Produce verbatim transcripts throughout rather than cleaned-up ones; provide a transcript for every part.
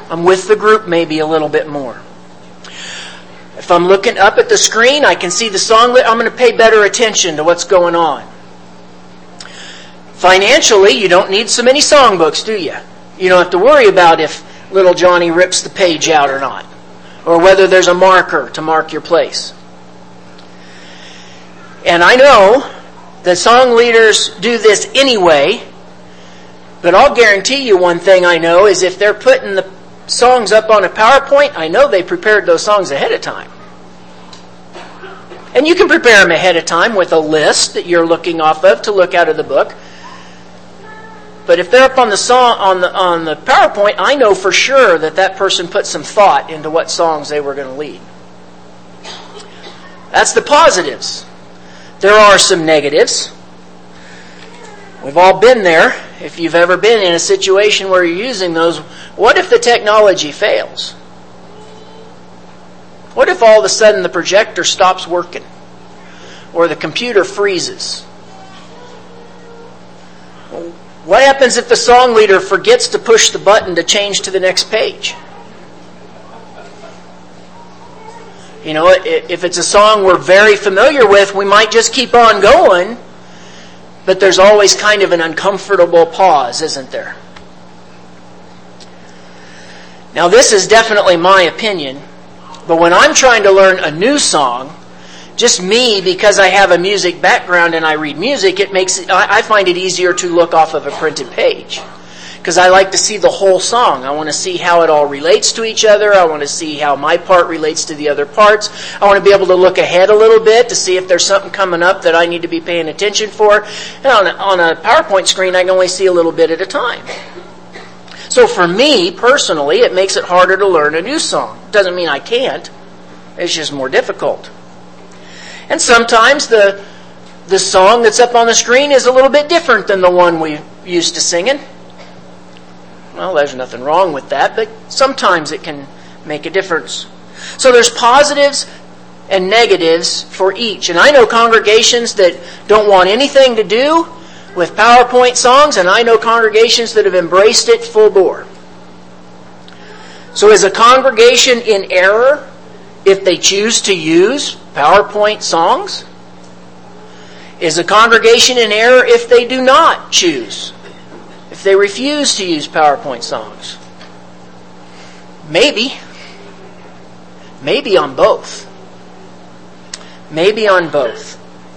I'm with the group maybe a little bit more. If I'm looking up at the screen, I can see the song. I'm going to pay better attention to what's going on. Financially, you don't need so many songbooks, do you? You don't have to worry about if little Johnny rips the page out or not, or whether there's a marker to mark your place. And I know that song leaders do this anyway, but I'll guarantee you one thing I know is if they're putting the songs up on a PowerPoint, I know they prepared those songs ahead of time. And you can prepare them ahead of time with a list that you're looking off of to look out of the book. But if they're up on the song on the on the PowerPoint, I know for sure that that person put some thought into what songs they were going to lead. That's the positives. There are some negatives. We've all been there. If you've ever been in a situation where you're using those, what if the technology fails? What if all of a sudden the projector stops working? Or the computer freezes? What happens if the song leader forgets to push the button to change to the next page? You know, if it's a song we're very familiar with, we might just keep on going, but there's always kind of an uncomfortable pause, isn't there? Now, this is definitely my opinion, but when I'm trying to learn a new song, just me, because I have a music background and I read music, it makes it, I find it easier to look off of a printed page. Because I like to see the whole song. I want to see how it all relates to each other. I want to see how my part relates to the other parts. I want to be able to look ahead a little bit to see if there's something coming up that I need to be paying attention for. And on a, on a PowerPoint screen, I can only see a little bit at a time. So for me, personally, it makes it harder to learn a new song. Doesn't mean I can't. It's just more difficult. And sometimes the the song that's up on the screen is a little bit different than the one we used to singing. Well, there's nothing wrong with that, but sometimes it can make a difference. So there's positives and negatives for each. And I know congregations that don't want anything to do with PowerPoint songs, and I know congregations that have embraced it full bore. So is a congregation in error if they choose to use PowerPoint songs? Is a congregation in error if they do not choose? If they refuse to use PowerPoint songs? Maybe. Maybe on both. Maybe on both.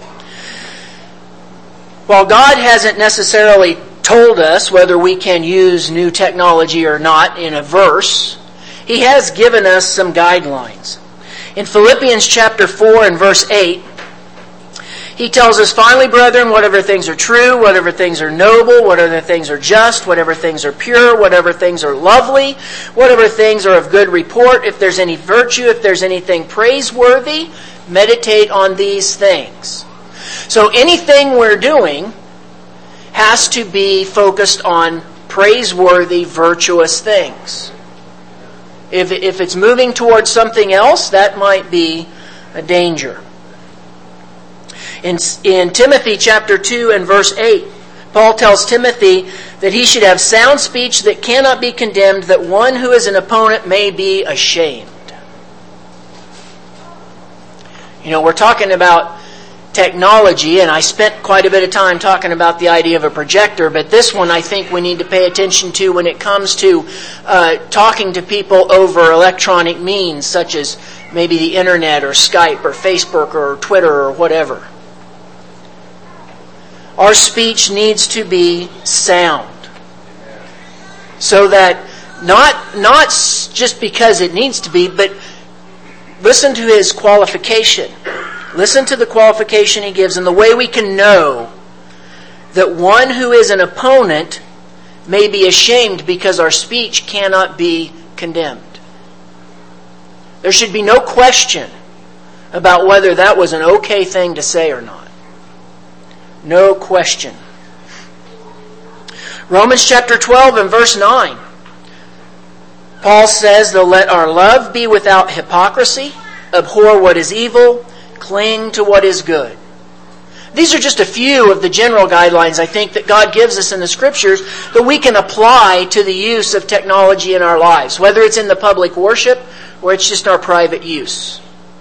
While God hasn't necessarily told us whether we can use new technology or not in a verse, He has given us some guidelines. In Philippians chapter four and verse eight, He tells us, finally, brethren, whatever things are true, whatever things are noble, whatever things are just, whatever things are pure, whatever things are lovely, whatever things are of good report, if there's any virtue, if there's anything praiseworthy, meditate on these things. So anything we're doing has to be focused on praiseworthy, virtuous things. If, if it's moving towards something else, that might be a danger. In, in Timothy chapter two and verse eight, Paul tells Timothy that he should have sound speech that cannot be condemned, that one who is an opponent may be ashamed. You know, we're talking about technology, and I spent quite a bit of time talking about the idea of a projector, but this one I think we need to pay attention to when it comes to uh, talking to people over electronic means, such as maybe the internet or Skype or Facebook or Twitter or whatever. Our speech needs to be sound. So that not not just because it needs to be, but listen to his qualification. Listen to the qualification he gives, and the way we can know that one who is an opponent may be ashamed because our speech cannot be condemned. There should be no question about whether that was an okay thing to say or not. No question. Romans chapter twelve and verse nine. Paul says, "Though let our love be without hypocrisy, abhor what is evil, cling to what is good." these are just a few of the general guidelines I think that God gives us in the Scriptures that we can apply to the use of technology in our lives, whether it's in the public worship or it's just our private use.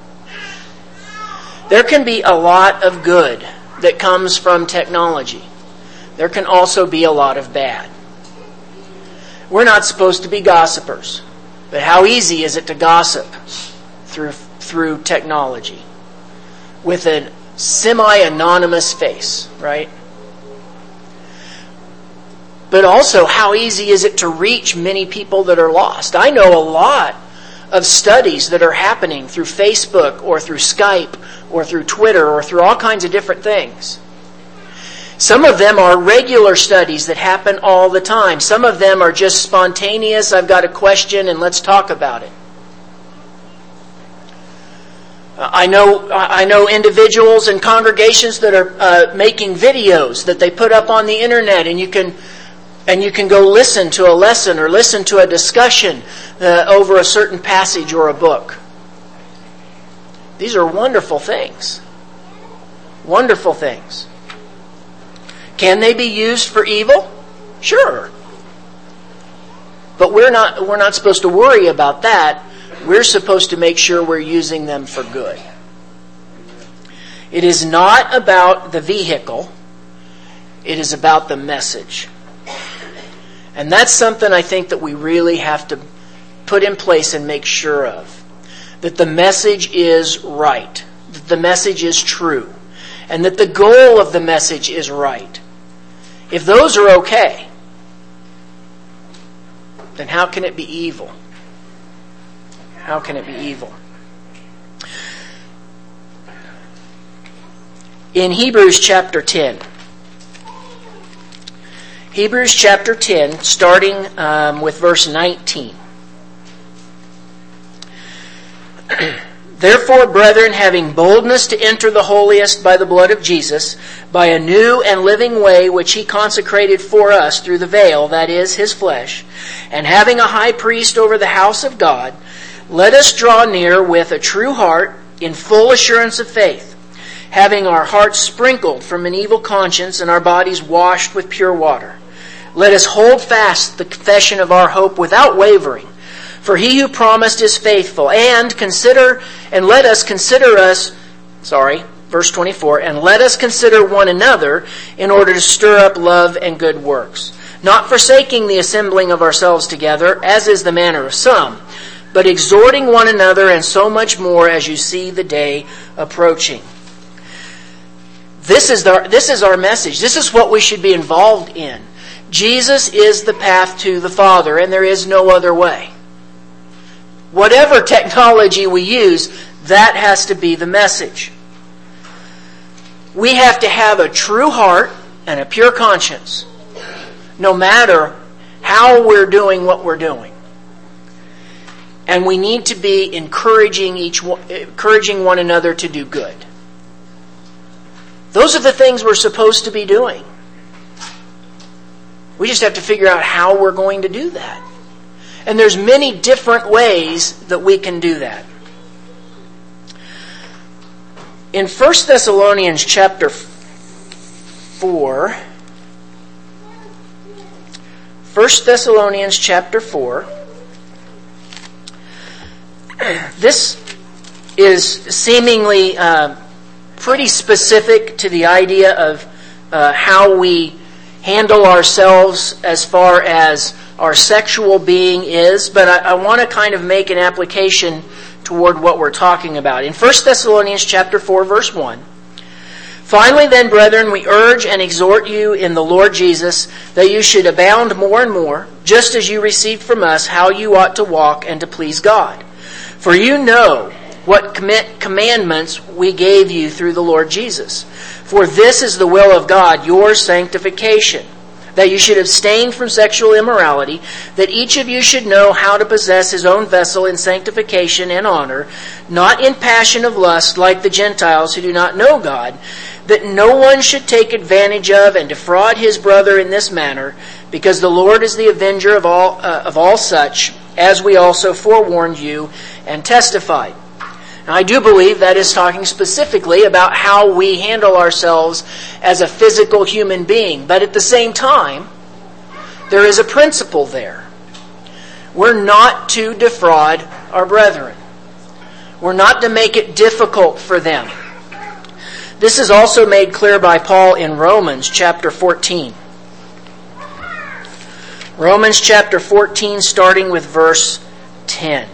There can be a lot of good that comes from technology. There can also be a lot of bad. We're not supposed to be gossipers, but how easy is it to gossip through through technology with a semi-anonymous face, right? But also, how easy is it to reach many people that are lost? I know a lot of studies that are happening through Facebook or through Skype or through Twitter or through all kinds of different things. Some of them are regular studies that happen all the time. Some of them are just spontaneous. I've got a question and let's talk about it. I know I know individuals and congregations that are uh, making videos that they put up on the internet, and you can and you can go listen to a lesson or listen to a discussion uh, over a certain passage or a book. These are wonderful things. Wonderful things. Can they be used for evil? Sure. But we're not we're not supposed to worry about that. We're supposed to make sure we're using them for good. It is not about the vehicle. It is about the message. And that's something I think that we really have to put in place and make sure of. That the message is right. That the message is true. And that the goal of the message is right. If those are okay, then how can it be evil? How can it be evil? In Hebrews chapter ten. Hebrews chapter ten, starting um, with verse nineteen. Therefore, brethren, having boldness to enter the holiest by the blood of Jesus, by a new and living way which he consecrated for us through the veil, that is, his flesh, and having a high priest over the house of God, let us draw near with a true heart in full assurance of faith, having our hearts sprinkled from an evil conscience and our bodies washed with pure water. Let us hold fast the confession of our hope without wavering. For he who promised is faithful. And consider, and let us consider us, sorry, verse twenty-four, and let us consider one another in order to stir up love and good works, not forsaking the assembling of ourselves together, as is the manner of some, but exhorting one another, and so much more as you see the day approaching. This is the, this is our message. This is what we should be involved in. Jesus is the path to the Father, and there is no other way. Whatever technology we use, that has to be the message. We have to have a true heart and a pure conscience, no matter how we're doing what we're doing. And we need to be encouraging each encouraging one another to do good. Those are the things we're supposed to be doing. We just have to figure out how we're going to do that. And there's many different ways that we can do that. In First Thessalonians chapter four, First Thessalonians chapter four, this is seemingly uh, pretty specific to the idea of uh, how we handle ourselves as far as our sexual being is, but I, I want to kind of make an application toward what we're talking about. In First Thessalonians chapter four, verse one, finally then, brethren, we urge and exhort you in the Lord Jesus that you should abound more and more, just as you received from us how you ought to walk and to please God. For you know what commandments we gave you through the Lord Jesus. For this is the will of God, your sanctification, that you should abstain from sexual immorality, that each of you should know how to possess his own vessel in sanctification and honor, not in passion of lust like the Gentiles who do not know God, that no one should take advantage of and defraud his brother in this manner, because the Lord is the avenger of all uh, of all such, as we also forewarned you and testified. Now, I do believe that is talking specifically about how we handle ourselves as a physical human being. But at the same time, there is a principle there. We're not to defraud our brethren. We're not to make it difficult for them. This is also made clear by Paul in Romans chapter fourteen. Romans chapter fourteen, starting with verse ten.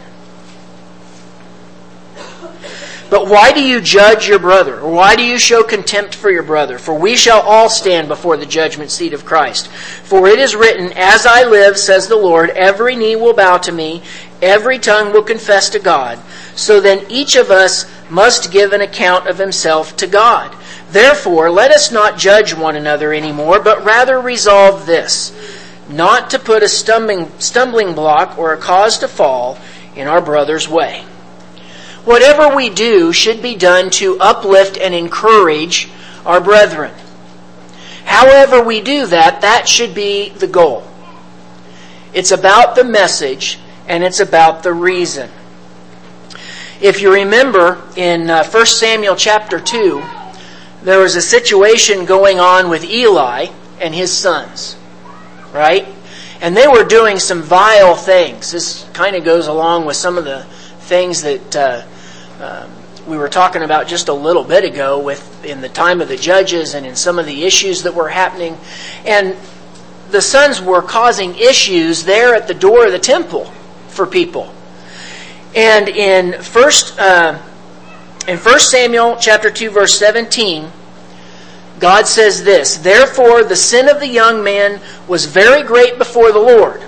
But why do you judge your brother? Or why do you show contempt for your brother? For we shall all stand before the judgment seat of Christ. For it is written, As I live, says the Lord, every knee will bow to me, every tongue will confess to God. So then each of us must give an account of himself to God. Therefore, let us not judge one another anymore, but rather resolve this, not to put a stumbling, stumbling block or a cause to fall in our brother's way. Whatever we do should be done to uplift and encourage our brethren. However we do that, that should be the goal. It's about the message and it's about the reason. If you remember in uh, First Samuel chapter two, there was a situation going on with Eli and his sons, right? And they were doing some vile things. This kind of goes along with some of the things that uh, um, we were talking about just a little bit ago with in the time of the judges and in some of the issues that were happening. And the sons were causing issues there at the door of the temple for people. And in first uh, in First Samuel chapter two verse seventeen, God says this, Therefore the sin of the young man was very great before the Lord.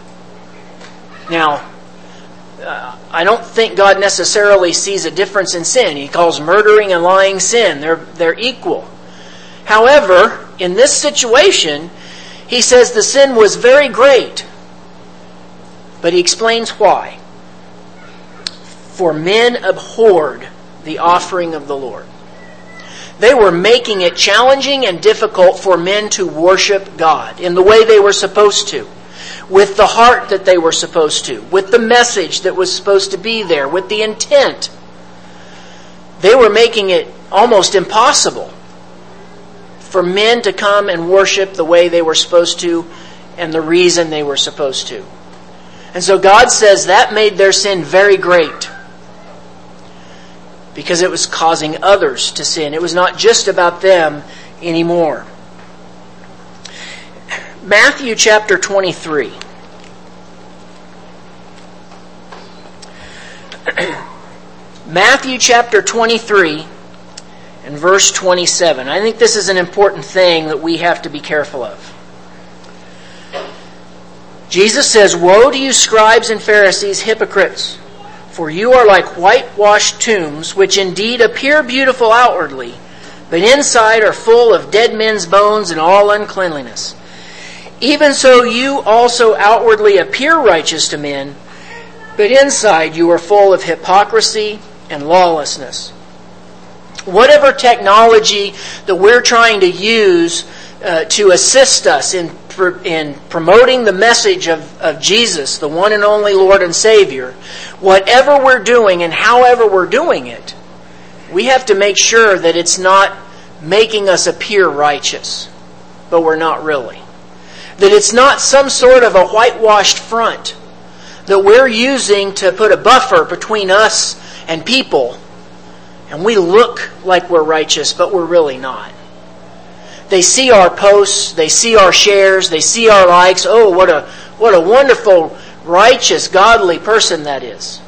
Now, uh, I don't think God necessarily sees a difference in sin. He calls murdering and lying sin. They're, they're equal. However, in this situation, he says the sin was very great. But he explains why. For men abhorred the offering of the Lord. They were making it challenging and difficult for men to worship God in the way they were supposed to, with the heart that they were supposed to, with the message that was supposed to be there, with the intent. They were making it almost impossible for men to come and worship the way they were supposed to and the reason they were supposed to. And so God says that made their sin very great, because it was causing others to sin. It was not just about them anymore. Matthew chapter twenty-three. Matthew chapter twenty-three and verse twenty-seven. I think this is an important thing that we have to be careful of. Jesus says, Woe to you, scribes and Pharisees, hypocrites! For you are like whitewashed tombs, which indeed appear beautiful outwardly, but inside are full of dead men's bones and all uncleanliness. Even so you also outwardly appear righteous to men, but inside you are full of hypocrisy and lawlessness. Whatever technology that we're trying to use uh, to assist us in in promoting the message of, of Jesus, the one and only Lord and Savior, whatever we're doing and however we're doing it, we have to make sure that it's not making us appear righteous, but we're not really. That it's not some sort of a whitewashed front that we're using to put a buffer between us and people, and we look like we're righteous, but we're really not. They see our posts, they see our shares, they see our likes. Oh, what a what a wonderful, righteous, godly person that is.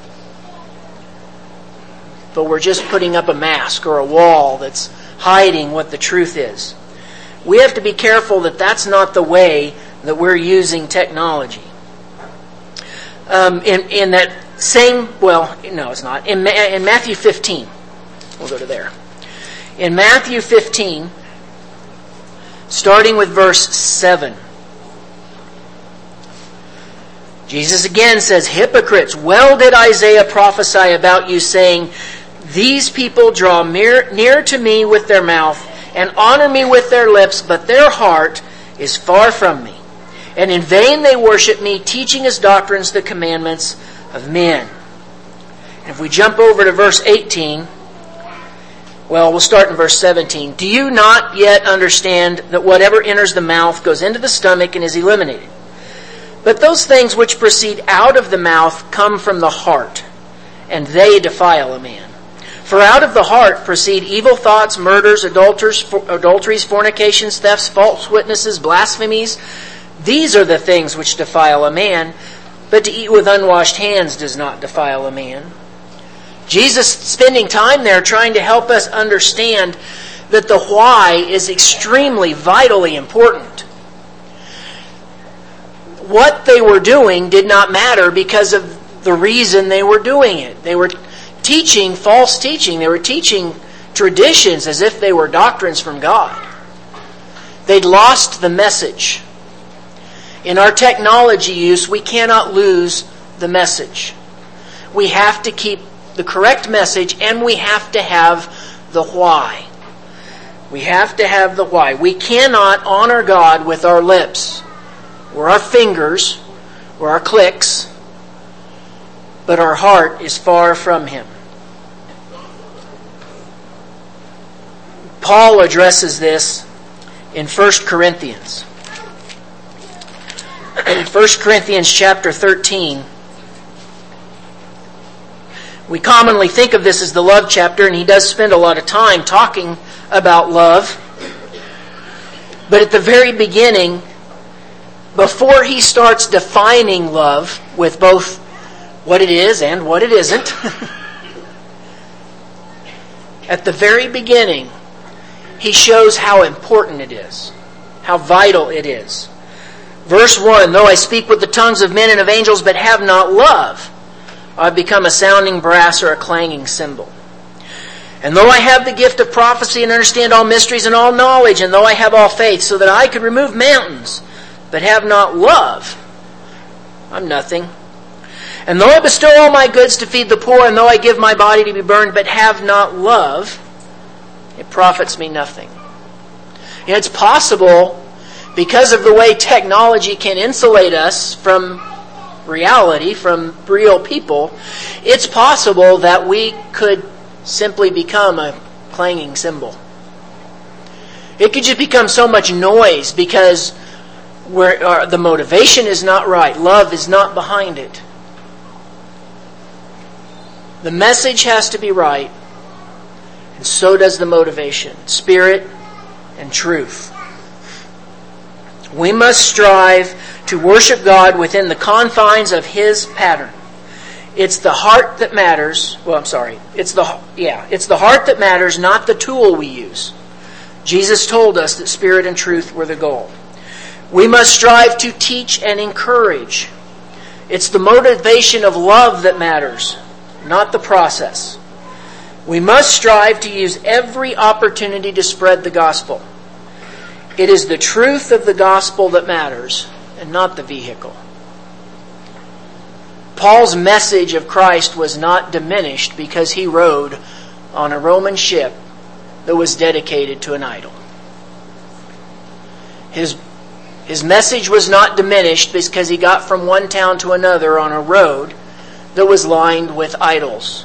But we're just putting up a mask or a wall that's hiding what the truth is. We have to be careful that that's not the way that we're using technology. Um, in, in that same, well, no, it's not. In, in Matthew fifteen, we'll go to there. In Matthew fifteen, starting with verse seven. Jesus again says, Hypocrites, well did Isaiah prophesy about you, saying, These people draw near, near to me with their mouth, and honor me with their lips, but their heart is far from me. And in vain they worship me, teaching as doctrines the commandments of men. If we jump over to verse eighteen, well, we'll start in verse seventeen. Do you not yet understand that whatever enters the mouth goes into the stomach and is eliminated? But those things which proceed out of the mouth come from the heart, and they defile a man. For out of the heart proceed evil thoughts, murders, adulteries, adulteries, fornications, thefts, false witnesses, blasphemies. These are the things which defile a man, but to eat with unwashed hands does not defile a man. Jesus spending time there trying to help us understand that the why is extremely, vitally important. What they were doing did not matter because of the reason they were doing it. They were teaching false teaching. They were teaching traditions as if they were doctrines from God. They'd lost the message. In our technology use, we cannot lose the message. We have to keep the correct message, and we have to have the why. We have to have the why. We cannot honor God with our lips, or our fingers, or our clicks, but our heart is far from Him. Paul addresses this in First Corinthians. First Corinthians chapter thirteen. We commonly think of this as the love chapter, and he does spend a lot of time talking about love. But at the very beginning, before he starts defining love with both what it is and what it isn't, at the very beginning, he shows how important it is, how vital it is. Verse one, though I speak with the tongues of men and of angels, but have not love, I become a sounding brass or a clanging cymbal. And though I have the gift of prophecy and understand all mysteries and all knowledge, and though I have all faith, so that I could remove mountains, but have not love, I'm nothing. And though I bestow all my goods to feed the poor, and though I give my body to be burned, but have not love, it profits me nothing. And it's possible, because of the way technology can insulate us from reality, from real people, it's possible that we could simply become a clanging cymbal. It could just become so much noise because we're, uh, the motivation is not right. Love is not behind it. The message has to be right, and so does the motivation, spirit and truth. We must strive to worship God within the confines of His pattern. It's the heart that matters. Well, I'm sorry. It's the yeah, it's the heart that matters, not the tool we use. Jesus told us that spirit and truth were the goal. We must strive to teach and encourage. It's the motivation of love that matters, not the process. We must strive to use every opportunity to spread the gospel. It is the truth of the gospel that matters, and not the vehicle. Paul's message of Christ was not diminished because he rode on a Roman ship that was dedicated to an idol. His, his message was not diminished because he got from one town to another on a road that was lined with idols.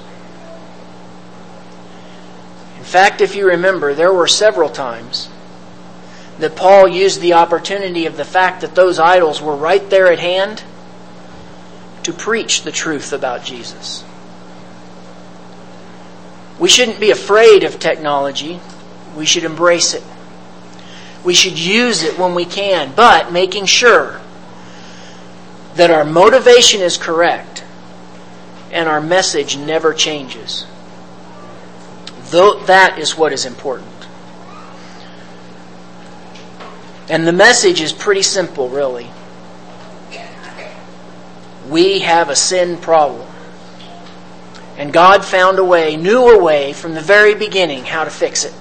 In fact, if you remember, there were several times that Paul used the opportunity of the fact that those idols were right there at hand to preach the truth about Jesus. We shouldn't be afraid of technology. We should embrace it. We should use it when we can, but making sure that our motivation is correct and our message never changes. Though that is what is important. And the message is pretty simple, really. We have a sin problem. And God found a way, knew a way from the very beginning how to fix it.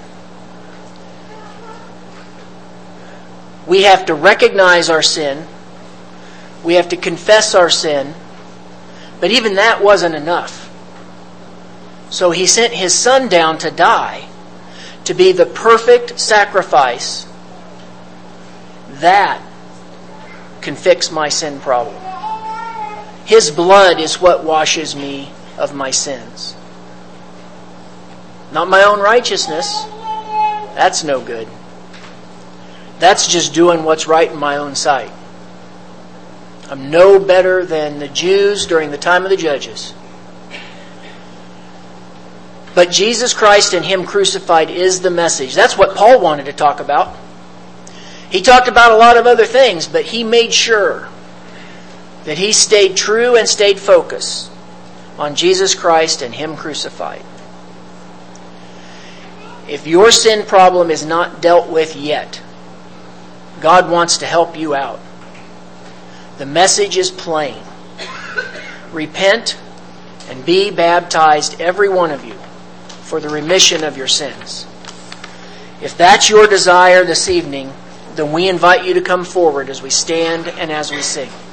We have to recognize our sin. We have to confess our sin. But even that wasn't enough. So He sent His Son down to die, to be the perfect sacrifice. That can fix my sin problem. His blood is what washes me of my sins. Not my own righteousness. That's no good. That's just doing what's right in my own sight. I'm no better than the Jews during the time of the judges. But Jesus Christ and Him crucified is the message. That's what Paul wanted to talk about. He talked about a lot of other things, but he made sure that he stayed true and stayed focused on Jesus Christ and Him crucified. If your sin problem is not dealt with yet, God wants to help you out. The message is plain. Repent and be baptized, every one of you, for the remission of your sins. If that's your desire this evening, then we invite you to come forward as we stand and as we sing.